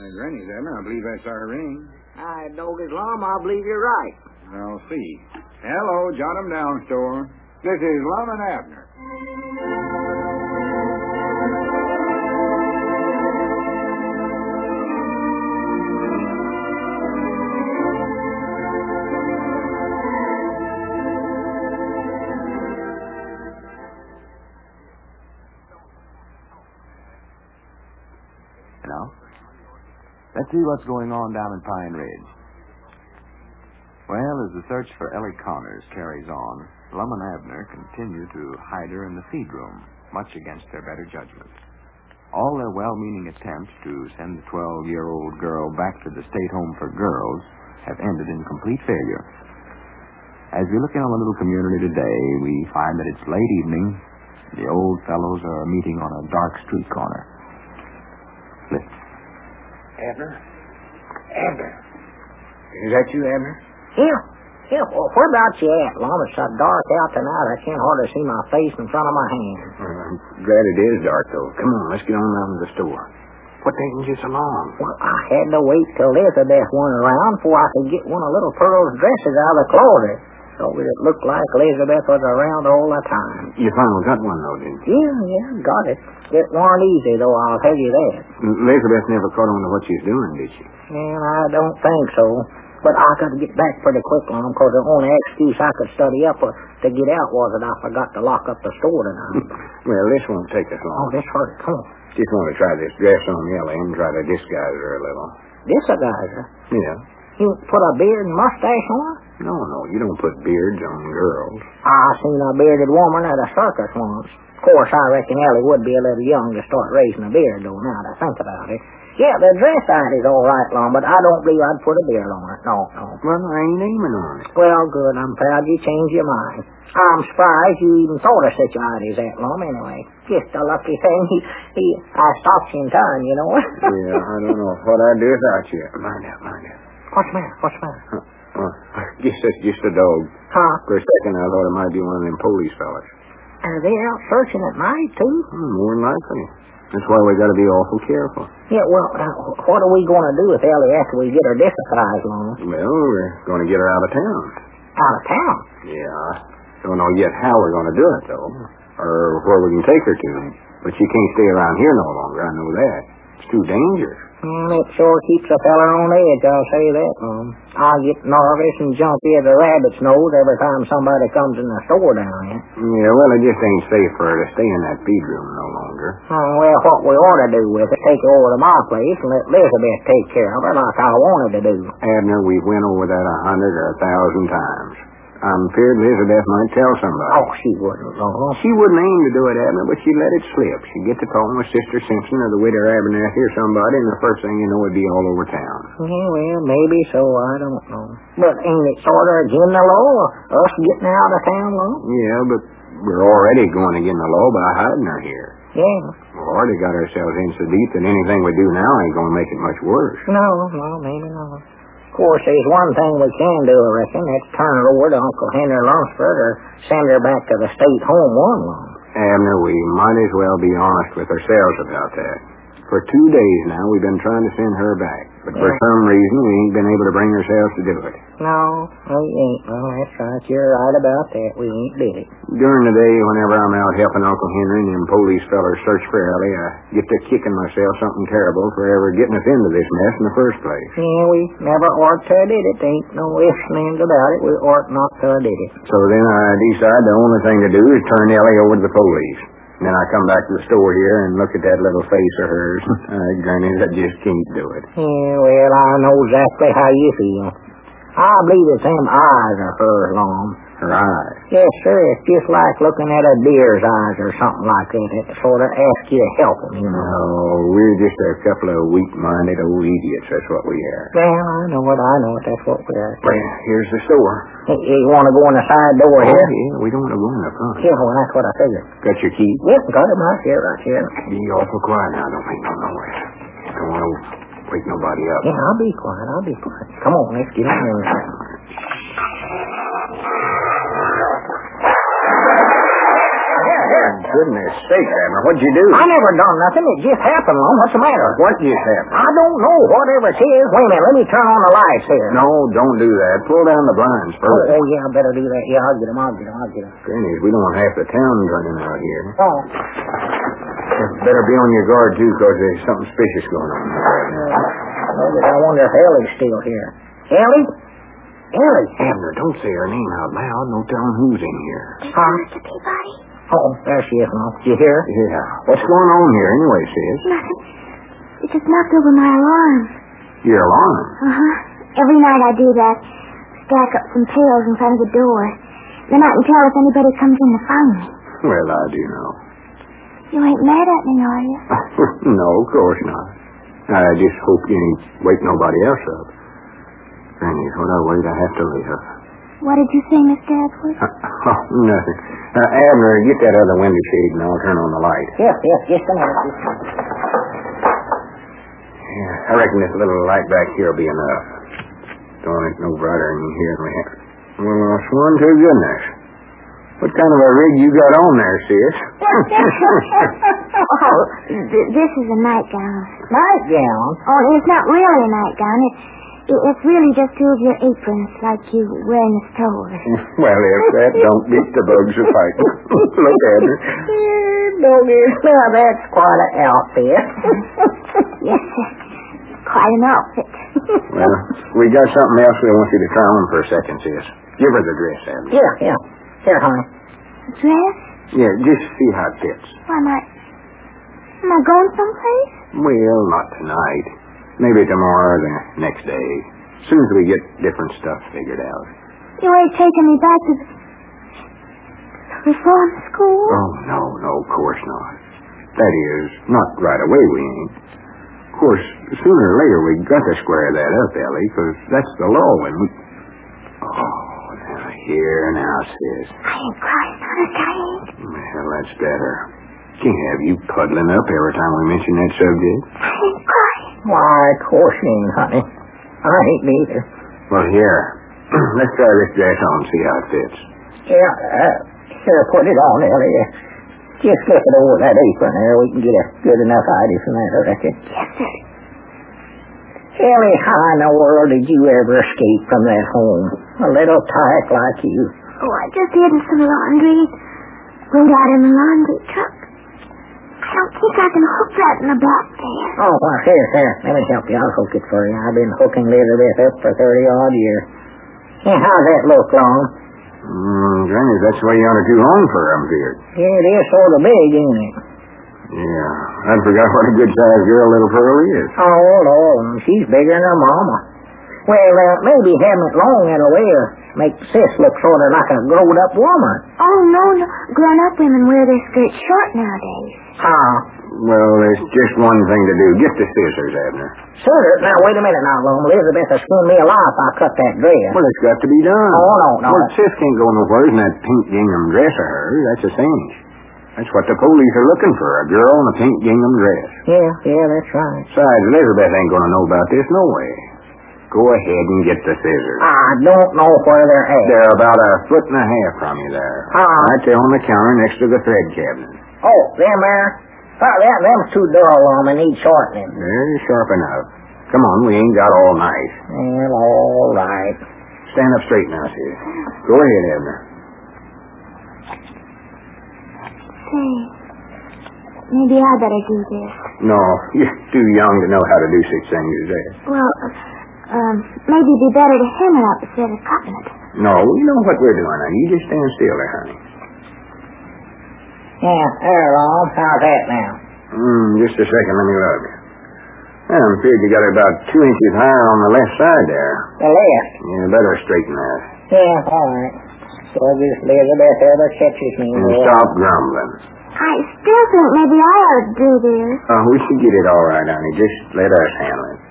Granny's, Abner. I believe that's our ring. Doggies Lum, I believe you're right. I'll see. Hello, jot 'em down, store. This is Lum and Abner. Let's see what's going on down in Pine Ridge. Well, as the search for Ellie Connors carries on, Lum and Abner continue to hide her in the feed room, much against their better judgment. All their well-meaning attempts to send the 12-year-old girl back to the state home for girls have ended in complete failure. As we look in on the little community today, we find that it's late evening. The old fellows are meeting on a dark street corner. Listen. Abner? Abner. Is that you, Abner? Yeah. Well, where about you at, Lum? It's so dark out tonight, I can't hardly see my face in front of my hand. I'm glad it is dark, though. Come on, let's get on down to the store. What taking you so long? Well, I had to wait till Elizabeth went around before I could get one of little Pearl's dresses out of the closet. So it looked like Elizabeth was around all the time. You finally got one, though, didn't you? Yeah, got it. It weren't easy, though, I'll tell you that. Elizabeth never caught on to what she's doing, did she? And I don't think so. But I got to get back pretty quick, Lum, because the only excuse I could study up to get out was that I forgot to lock up the store tonight. Well, this won't take us long. Oh, this hurt. Come on. Just want to try this dress on Ellie and try to disguise her a little. Disguise her? Yeah. You put a beard and mustache on her? No, you don't put beards on girls. I seen a bearded woman at a circus once. Of course, I reckon Ellie would be a little young to start raising a beard, though, now that I think about it. Yeah, the dress side is all right, Lum, but I don't believe I'd put a beard on her. No. Well, I ain't aiming on it. Well, good. I'm proud you changed your mind. I'm surprised you even thought of such ideas, that, Lum, anyway. Just a lucky thing. I stopped you in time, you know. Yeah, I don't know what I'd do without you. Mind out. What's the matter? Well, I guess that's just a dog. Huh? For a second, I thought it might be one of them police fellas. Are they out searching at night, too? More than likely. That's why we got to be awful careful. Yeah, well, what are we going to do with Ellie after we get her disguised, Lum? Well, we're going to get her out of town. Out of town? Yeah, I don't know yet how we're going to do it, though, or where we can take her to. But she can't stay around here no longer, I know that. It's too dangerous. It sure keeps a fella on edge, I'll say that, Lum. I get nervous and jumpy as a rabbit's nose every time somebody comes in the store down here. Yeah, well, it just ain't safe for her to stay in that feed room no longer. Well, what we ought to do with it, take her over to my place and let Elizabeth take care of her like I wanted to do. Abner, we went over that 100 or 1,000 times. I'm feared Elizabeth might tell somebody. Oh, she wouldn't, Lum. She wouldn't aim to do it, Abner, but she'd let it slip. She'd get to talking with Sister Simpson or the widow Abernathy or somebody, and the first thing you know, it'd be all over town. Yeah, well, maybe so, I don't know. But ain't it sort of against the law, us getting out of town, Lum? Yeah, but we're already going against the law by hiding her here. Yeah. We've already got ourselves in so deep that anything we do now ain't going to make it much worse. No, maybe not. Of course, there's one thing we can do, I reckon. That's turn her over to Uncle Henry Lunsford or send her back to the state home one long. Abner, we might as well be honest with ourselves about that. For 2 days now, we've been trying to send her back. But for some reason, we ain't been able to bring ourselves to do it. No, we ain't. Well, that's right. You're right about that. We ain't did it. During the day, whenever I'm out helping Uncle Henry and them police fellers search for Ellie, I get to kicking myself something terrible for ever getting us into this mess in the first place. Yeah, we never ought to have did it. Ain't no ifs and ands about it. We ought not to have did it. So then I decide the only thing to do is turn Ellie over to the police. And then I come back to the store here and look at that little face of hers. Granny, I just can't do it. Yeah, well, I know exactly how you feel. I believe it's them eyes of hers, Lum. Her eyes? Yes, sir. It's just like looking at a deer's eyes or something like that. It sort of asks you to help them, you know. No, we're just a couple of weak-minded old idiots. That's what we are. Well, I know it. That's what we are. Well, here's the store. You want to go in the side door here? Yeah, we don't want to go in the front. Yeah, well, that's what I figured. Got your key? Yep, got it right here. Be awful quiet now. Don't make no noise. Don't want to wake nobody up. Yeah, I'll be quiet. Come on, let's get in there. goodness sake, Abner, what'd you do? I never done nothing. It just happened, Lum. What's the matter? What just happened? I don't know. Whatever it is. Wait a minute. Let me turn on the lights here. No, don't do that. Pull down the blinds first. Oh, yeah, I better do that. Yeah, I'll get them. Granny, we don't want half the town running out here. Oh. Better be on your guard, too, because there's something suspicious going on right now. I wonder if Ellie's still here. Ellie? Ellie? Abner, don't say her name out loud. No telling who's in here. Mr. Peabody? Oh, there she is now. Did you hear her? Yeah. What's going on here anyway, sis? Nothing. It just knocked over my alarm. Your alarm? Uh-huh. Every night I do that. Stack up some pills in front of the door. Then I can tell if anybody comes in to find me. Well, I do know. You ain't mad at me, are you? No, of course not. I just hope you ain't wake nobody else up. Granny, what a way to have to live. What did you say, Mr. Edwards? Nothing. Abner, get that other window shade and I'll turn on the light. Yes, just a minute. Yeah, I reckon this little light back here will be enough. Don't ain't no brighter in here than we have. Well, sworn to goodness. What kind of a rig you got on there, sis? Oh, this is a nightgown. Nightgown? Oh, it's not really a nightgown. It's really just two of your aprons like you wear in the stores. Well, if that don't beat the bugs a fighting. Look at her. Doggy, now that's quite an outfit. Yes, sir. Quite an outfit. Well, we got something else we want you to try on for a second, sis. Give her the dress, Abner. Yeah. Here, honey. Dress? Yeah, just see how it fits. Why, am I going someplace? Well, not tonight. Maybe tomorrow or the next day. As soon as we get different stuff figured out. You ain't taking me back to the reform school? Oh, no, of course not. That is, not right away we ain't. Of course, sooner or later we got to square that up, Ellie, because that's the law when we... Oh, now here now, sis. I ain't crying, honest, I ain't. Well, that's better. Can't have you puddling up every time we mention that subject. I ain't crying. Why, of course you ain't, honey. I ain't neither. Well, here. Let's try this dress on and see how it fits. Yeah, here, put it on, Ellie. Just flip it over that apron there. We can get a good enough idea from that, I reckon. Yes, sir. Ellie, how in the world did you ever escape from that home? A little tyke like you. Oh, I just hid in some laundry. Rode out in the laundry truck. I don't think I can hook that in the back there. Oh, well, here. Let me help you. I'll hook it for you. I've been hooking Elizabeth up for 30-odd years. Yeah, how's that look, Long? Granny, that's the way you ought to do home for her, I'm feared. Yeah, it is sort of big, ain't it? Yeah, I forgot what a good-sized girl little Pearl is. Oh, Lord, she's bigger than her mama. Well, maybe having it long in a way make Sis look sort of like a grown-up woman. Oh, no. Grown-up women wear their skirts short nowadays. Well, there's just one thing to do. Get the scissors, Abner. Scissors? Now, wait a minute now, Lum. Elizabeth will skin me alive if I cut that dress. Well, it's got to be done. Oh, no. Well, Sis can't go nowhere in that pink gingham dress of hers. That's a cinch. That's what the police are looking for, a girl in a pink gingham dress. Yeah, that's right. Besides, Elizabeth ain't going to know about this no way. Go ahead and get the scissors. I don't know where they're at. They're about 1.5 feet from you there. Right there on the counter next to the thread cabinet. Oh, them there? Well, them's too dull, Lum, and need shortening. They're sharp enough. Come on, we ain't got all night. Well, all right. Stand up straight now, sis. Go ahead, Abner. Say, maybe I better do this. No, you're too young to know how to do such things as that. Well, maybe it'd be better to hem it up instead of cutting it. No, we know what we're doing now. You just stand still there, honey. Yeah, there, Lum. How's that now? Just a second, let me look. I'm afraid you got it about 2 inches higher on the left side there. The left? You better straighten that. Yeah, all right. So this Elizabeth ever catches me. And stop grumbling. I still think maybe I ought to do this. We should get it all right, honey. Just let us handle it.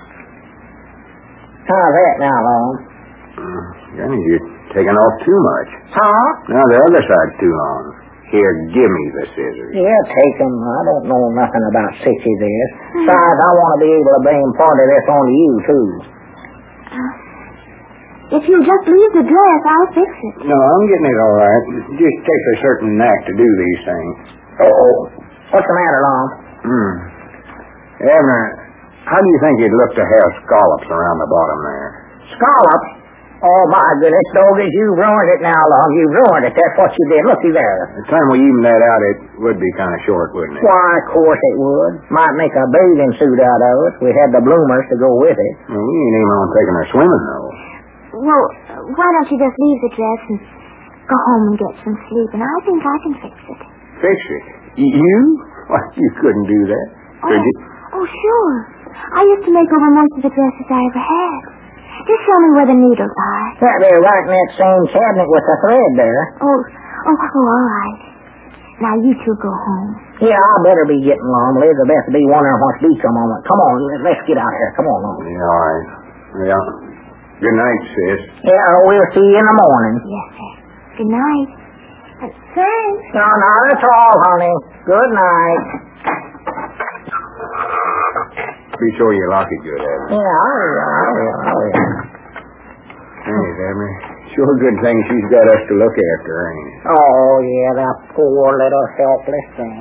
How's that now, Lum? Johnny, you're taking off too much. Huh? Now the other side's too long. Here, give me the scissors. Yeah, take them. I don't know nothing about sissy this. Besides, I want to be able to blame part of this on you, too. If you'll just leave the dress, I'll fix it. No, I'm getting it all right. It just takes a certain knack to do these things. Oh, what's the matter, Lum? Abner, how do you think it'd look to have scallops around the bottom there? Scallops? Oh, my goodness, Doggies, you've ruined it now, Lum. You've ruined it. That's what you did. Looky there. The time we even that out, it would be kind of short, wouldn't it? Why, of course it would. Might make a bathing suit out of it. We had the bloomers to go with it. Well, we ain't even on taking her swimming, though. Well, why don't you just leave the dress and go home and get some sleep, and I think I can fix it. Fix it? You? Why, you couldn't do that, could you? Oh, sure. I used to make over most of the dresses I ever had. Just show me where the needles are. Right there, right in that same cabinet with the thread there. Oh, all right. Now you two go home. Yeah, I better be getting along. Elizabeth will be wondering what's beats a moment. Come on, let's get out here. Come on, Lum. Yeah, all right. Yeah. Good night, sis. Yeah, we'll see you in the morning. Yes, sir. Good night. Thanks. No, not at all, honey. Good night. Be sure you lock it good, Abner. Yeah, I will. Hey, Abner. Sure good thing she's got us to look after, ain't it? Oh, yeah, that poor little helpless thing.